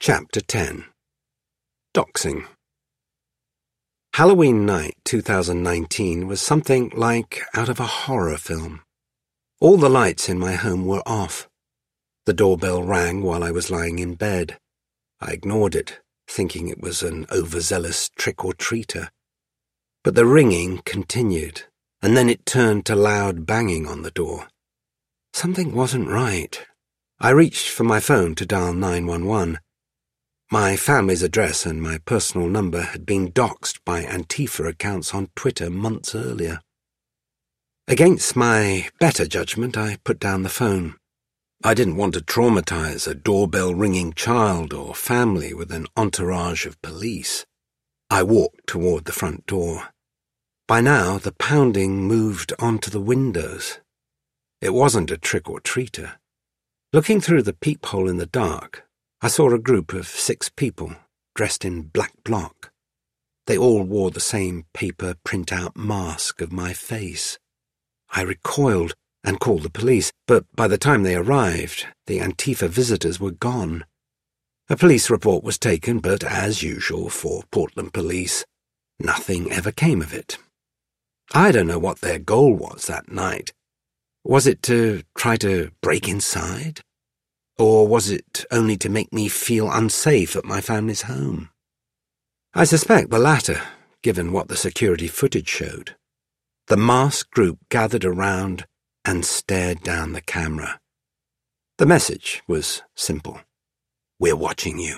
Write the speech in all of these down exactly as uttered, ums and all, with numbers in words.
Chapter ten. Doxing. Halloween night two thousand nineteen was something like out of a horror film. All the lights in my home were off. The doorbell rang while I was lying in bed. I ignored it, thinking it was an overzealous trick-or-treater. But the ringing continued, and then it turned to loud banging on the door. Something wasn't right. I reached for my phone to dial nine one one. My family's address and my personal number had been doxed by Antifa accounts on Twitter months earlier. Against my better judgment, I put down the phone. I didn't want to traumatize a doorbell-ringing child or family with an entourage of police. I walked toward the front door. By now, the pounding moved onto the windows. It wasn't a trick-or-treater. Looking through the peephole in the dark, I saw a group of six people dressed in black bloc. They all wore the same paper print-out mask of my face. I recoiled and called the police, but by the time they arrived, the Antifa visitors were gone. A police report was taken, but as usual for Portland police, nothing ever came of it. I don't know what their goal was that night. Was it to try to break inside? Or was it only to make me feel unsafe at my family's home? I suspect the latter, given what the security footage showed. The masked group gathered around and stared down the camera. The message was simple. We're watching you.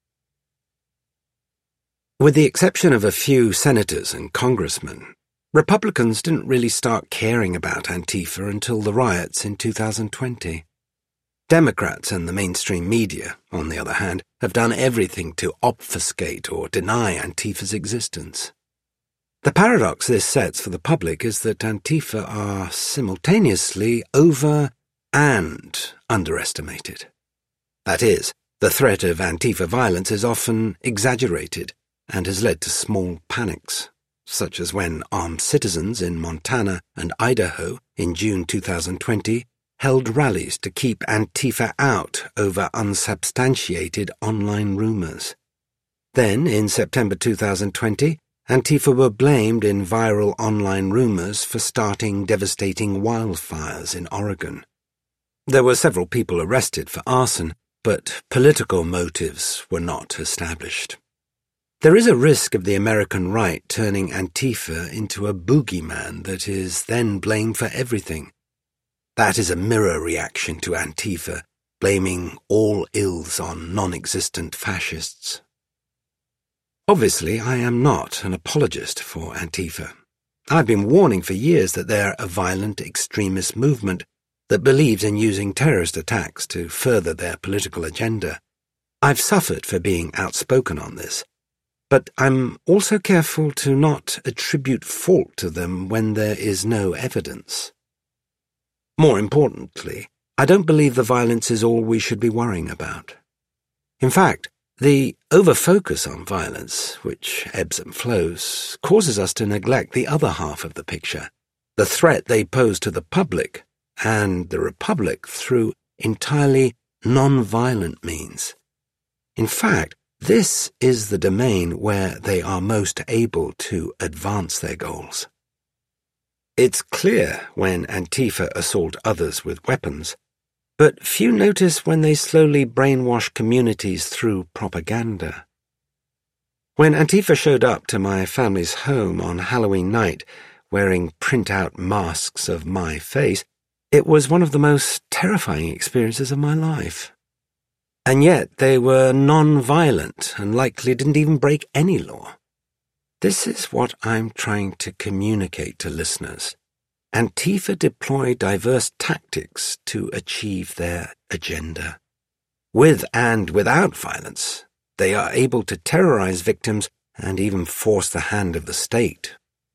With the exception of a few senators and congressmen, Republicans didn't really start caring about Antifa until the riots in two thousand twenty. Democrats and the mainstream media, on the other hand, have done everything to obfuscate or deny Antifa's existence. The paradox this sets for the public is that Antifa are simultaneously over and underestimated. That is, the threat of Antifa violence is often exaggerated and has led to small panics, such as when armed citizens in Montana and Idaho in June two thousand twenty held rallies to keep Antifa out over unsubstantiated online rumors. Then, in September two thousand twenty, Antifa were blamed in viral online rumors for starting devastating wildfires in Oregon. There were several people arrested for arson, but political motives were not established. There is a risk of the American right turning Antifa into a boogeyman that is then blamed for everything. That is a mirror reaction to Antifa, blaming all ills on non-existent fascists. Obviously, I am not an apologist for Antifa. I've been warning for years that they're a violent extremist movement that believes in using terrorist attacks to further their political agenda. I've suffered for being outspoken on this, but I'm also careful to not attribute fault to them when there is no evidence. More importantly, I don't believe the violence is all we should be worrying about. In fact, the over-focus on violence, which ebbs and flows, causes us to neglect the other half of the picture, the threat they pose to the public and the Republic through entirely non-violent means. In fact, this is the domain where they are most able to advance their goals. It's clear when Antifa assault others with weapons, but few notice when they slowly brainwash communities through propaganda. When Antifa showed up to my family's home on Halloween night, wearing print-out masks of my face, it was one of the most terrifying experiences of my life. And yet they were non-violent and likely didn't even break any law. This is what I'm trying to communicate to listeners. Antifa deploy diverse tactics to achieve their agenda. With and without violence, they are able to terrorize victims and even force the hand of the state.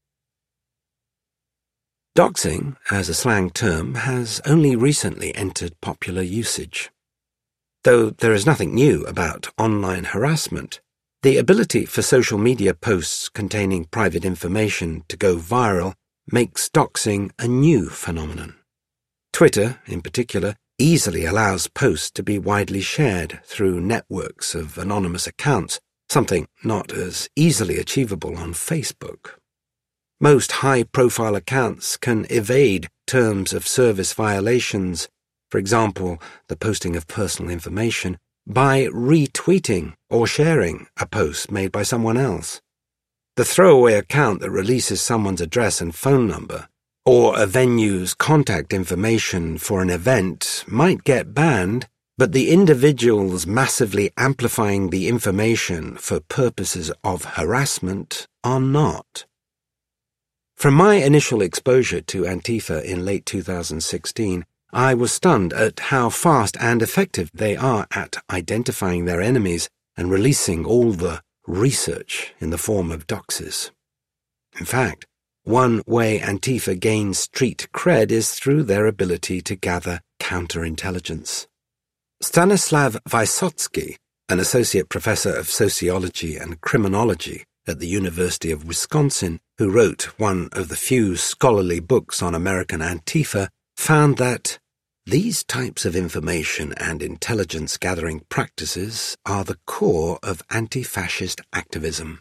Doxing, as a slang term, has only recently entered popular usage. Though there is nothing new about online harassment, the ability for social media posts containing private information to go viral makes doxing a new phenomenon. Twitter, in particular, easily allows posts to be widely shared through networks of anonymous accounts, something not as easily achievable on Facebook. Most high-profile accounts can evade terms of service violations, for example, the posting of personal information, by retweeting or sharing a post made by someone else. The throwaway account that releases someone's address and phone number, or a venue's contact information for an event, might get banned, but the individuals massively amplifying the information for purposes of harassment are not. From my initial exposure to Antifa in late two thousand sixteen, I was stunned at how fast and effective they are at identifying their enemies and releasing all the research in the form of doxes. In fact, one way Antifa gains street cred is through their ability to gather counterintelligence. Stanislav Vysotsky, an associate professor of sociology and criminology at the University of Wisconsin, who wrote one of the few scholarly books on American Antifa, found that these types of information and intelligence-gathering practices are the core of anti-fascist activism.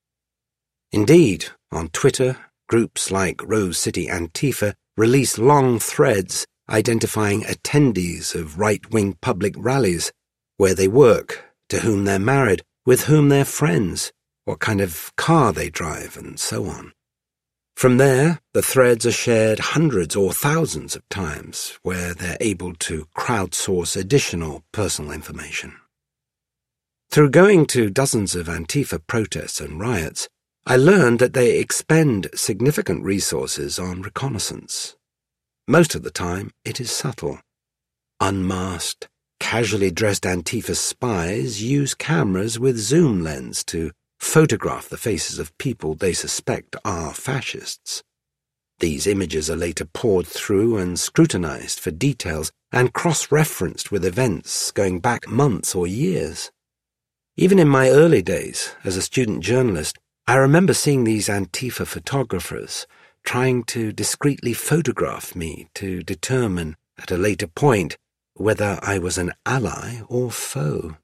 Indeed, on Twitter, groups like Rose City Antifa release long threads identifying attendees of right-wing public rallies, where they work, to whom they're married, with whom they're friends, what kind of car they drive, and so on. From there, the threads are shared hundreds or thousands of times, where they're able to crowdsource additional personal information. Through going to dozens of Antifa protests and riots, I learned that they expend significant resources on reconnaissance. Most of the time, it is subtle. Unmasked, casually dressed Antifa spies use cameras with zoom lens to photograph the faces of people they suspect are fascists. These images are later poured through and scrutinized for details and cross-referenced with events going back months or years. Even in my early days as a student journalist, I remember seeing these Antifa photographers trying to discreetly photograph me to determine at a later point whether I was an ally or foe.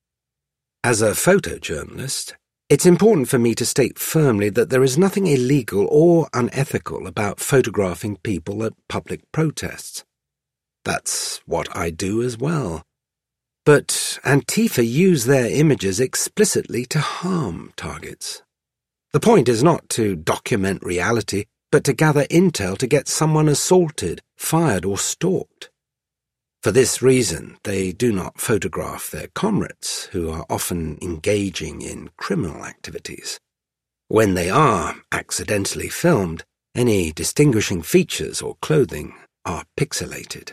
As a photojournalist, it's important for me to state firmly that there is nothing illegal or unethical about photographing people at public protests. That's what I do as well. But Antifa use their images explicitly to harm targets. The point is not to document reality, but to gather intel to get someone assaulted, fired, or stalked. For this reason, they do not photograph their comrades, who are often engaging in criminal activities. When they are accidentally filmed, any distinguishing features or clothing are pixelated.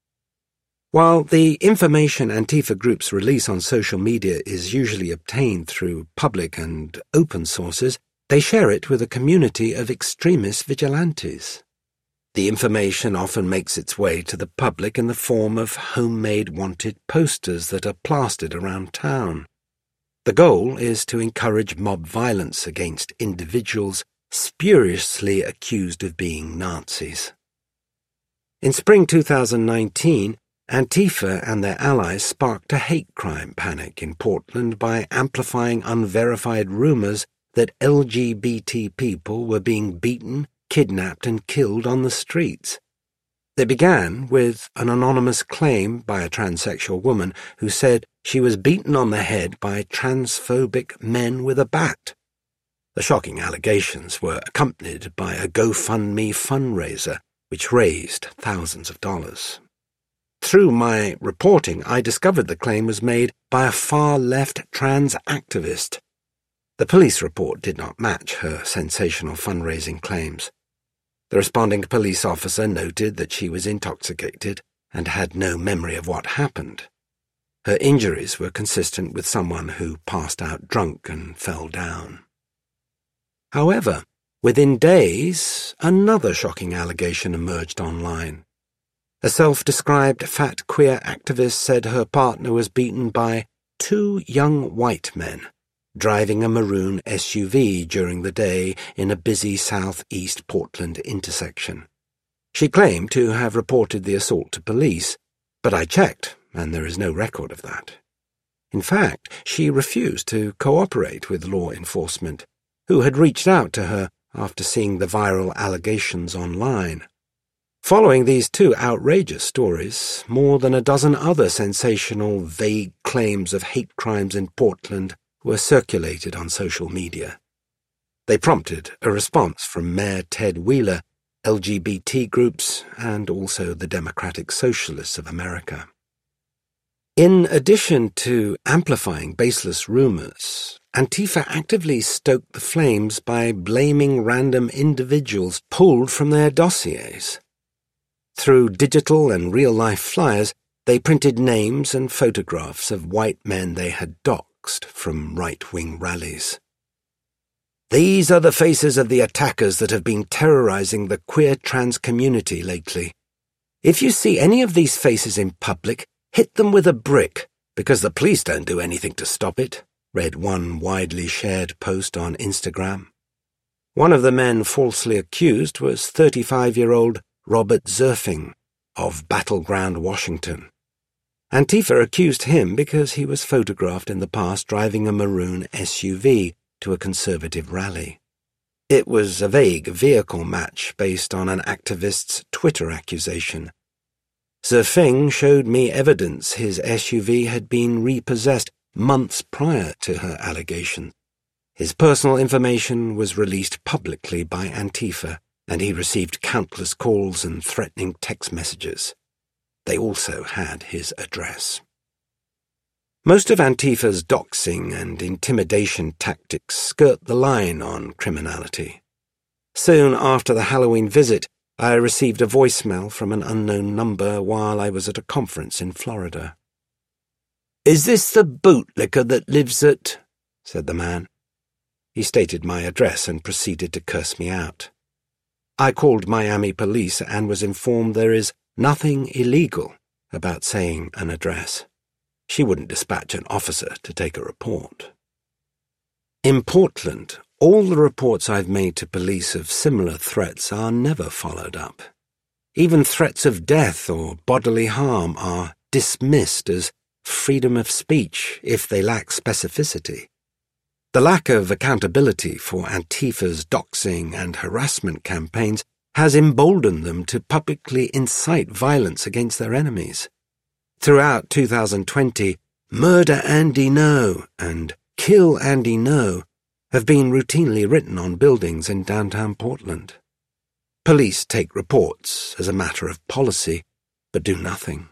While the information Antifa groups release on social media is usually obtained through public and open sources, they share it with a community of extremist vigilantes. The information often makes its way to the public in the form of homemade wanted posters that are plastered around town. The goal is to encourage mob violence against individuals spuriously accused of being Nazis. In spring two thousand nineteen, Antifa and their allies sparked a hate crime panic in Portland by amplifying unverified rumors that L G B T people were being beaten, kidnapped and killed on the streets. They began with an anonymous claim by a transsexual woman who said she was beaten on the head by transphobic men with a bat. The shocking allegations were accompanied by a GoFundMe fundraiser, which raised thousands of dollars. Through my reporting, I discovered the claim was made by a far-left trans activist. The police report did not match her sensational fundraising claims. The responding police officer noted that she was intoxicated and had no memory of what happened. Her injuries were consistent with someone who passed out drunk and fell down. However, within days, another shocking allegation emerged online. A self-described fat queer activist said her partner was beaten by two young white men driving a maroon S U V during the day in a busy southeast Portland intersection. She claimed to have reported the assault to police, But I checked, and there is no record of that. In fact, she refused to cooperate with law enforcement, who had reached out to her after seeing the viral allegations online. Following these two outrageous stories, more than a dozen other sensational, vague claims of hate crimes in Portland were circulated on social media. They prompted a response from Mayor Ted Wheeler, L G B T groups, and also the Democratic Socialists of America. In addition to amplifying baseless rumors, Antifa actively stoked the flames by blaming random individuals pulled from their dossiers. Through digital and real-life flyers, they printed names and photographs of white men they had doxed from right-wing rallies. These are the faces of the attackers that have been terrorizing the queer trans community lately. If you see any of these faces in public, hit them with a brick, because the police don't do anything to stop it, read one widely shared post on Instagram. One of the men falsely accused was thirty-five-year-old Robert Zerfing of Battleground, Washington. Antifa accused him because he was photographed in the past driving a maroon S U V to a conservative rally. It was a vague vehicle match based on an activist's Twitter accusation. Zerfing showed me evidence his S U V had been repossessed months prior to her allegation. His personal information was released publicly by Antifa, and he received countless calls and threatening text messages. They also had his address. Most of Antifa's doxing and intimidation tactics skirt the line on criminality. Soon after the Halloween visit, I received a voicemail from an unknown number while I was at a conference in Florida. "Is this the bootlicker that lives at—" said the man. He stated my address and proceeded to curse me out. I called Miami police and was informed there is nothing illegal about saying an address. She wouldn't dispatch an officer to take a report. In Portland, all the reports I've made to police of similar threats are never followed up. Even threats of death or bodily harm are dismissed as freedom of speech if they lack specificity. The lack of accountability for Antifa's doxing and harassment campaigns has emboldened them to publicly incite violence against their enemies. Throughout two thousand twenty, "Murder Andy No" and "Kill Andy No" have been routinely written on buildings in downtown Portland. Police take reports as a matter of policy, but do nothing.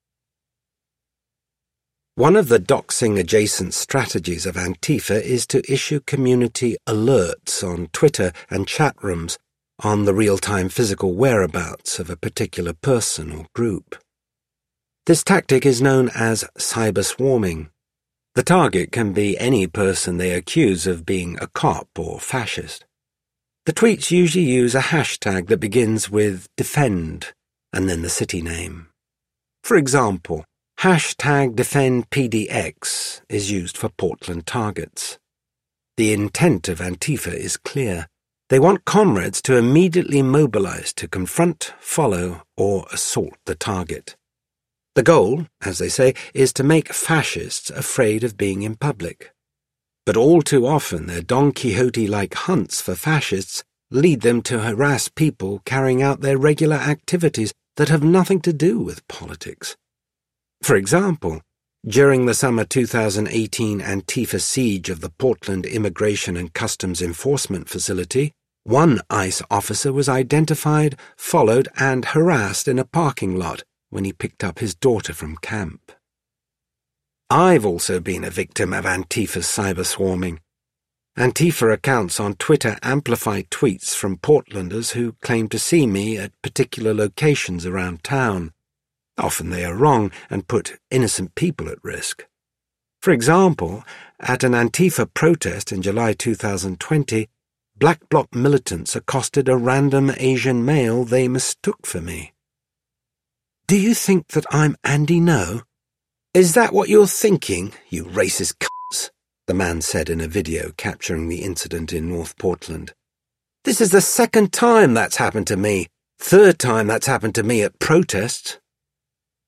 One of the doxing-adjacent strategies of Antifa is to issue community alerts on Twitter and chat rooms on the real-time physical whereabouts of a particular person or group. This tactic is known as cyber swarming. The target can be any person they accuse of being a cop or fascist. The tweets usually use a hashtag that begins with defend and then the city name. For example, hashtag DefendPDX is used for Portland targets. The intent of Antifa is clear. They want comrades to immediately mobilize to confront, follow, or assault the target. The goal, as they say, is to make fascists afraid of being in public. But all too often their Don Quixote-like hunts for fascists lead them to harass people carrying out their regular activities that have nothing to do with politics. For example, during the summer two thousand eighteen Antifa siege of the Portland Immigration and Customs Enforcement Facility, one ICE officer was identified, followed, and harassed in a parking lot when he picked up his daughter from camp. I've also been a victim of Antifa's cyber swarming. Antifa accounts on Twitter amplify tweets from Portlanders who claim to see me at particular locations around town. Often they are wrong and put innocent people at risk. For example, at an Antifa protest in July two thousand twenty, Black Bloc militants accosted a random Asian male they mistook for me. "Do you think that I'm Andy No? Is that what you're thinking, you racist c***s?" the man said in a video capturing the incident in North Portland. "This is the second time that's happened to me. Third time that's happened to me at protests."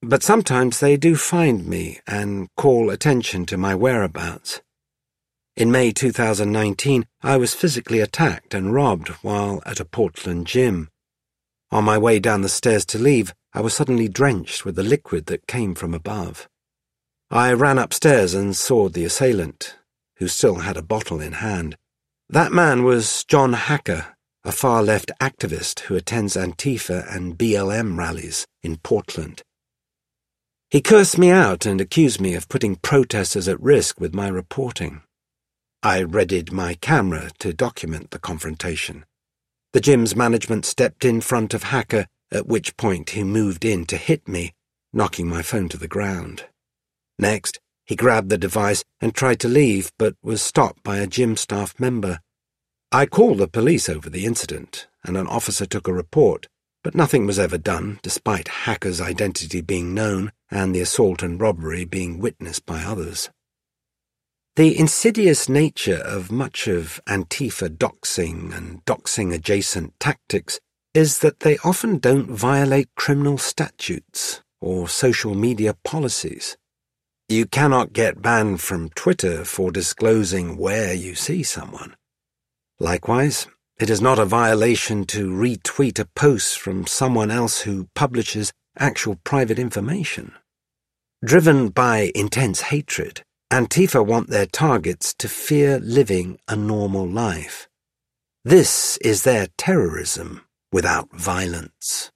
But sometimes they do find me and call attention to my whereabouts. In May two thousand nineteen, I was physically attacked and robbed while at a Portland gym. On my way down the stairs to leave, I was suddenly drenched with the liquid that came from above. I ran upstairs and saw the assailant, who still had a bottle in hand. That man was John Hacker, a far-left activist who attends Antifa and B L M rallies in Portland. He cursed me out and accused me of putting protesters at risk with my reporting. I readied my camera to document the confrontation. The gym's management stepped in front of Hacker, at which point he moved in to hit me, knocking my phone to the ground. Next, he grabbed the device and tried to leave, but was stopped by a gym staff member. I called the police over the incident, and an officer took a report, but nothing was ever done, despite Hacker's identity being known and the assault and robbery being witnessed by others. The insidious nature of much of Antifa doxing and doxing-adjacent tactics is that they often don't violate criminal statutes or social media policies. You cannot get banned from Twitter for disclosing where you see someone. Likewise, it is not a violation to retweet a post from someone else who publishes actual private information. Driven by intense hatred, Antifa want their targets to fear living a normal life. This is their terrorism without violence.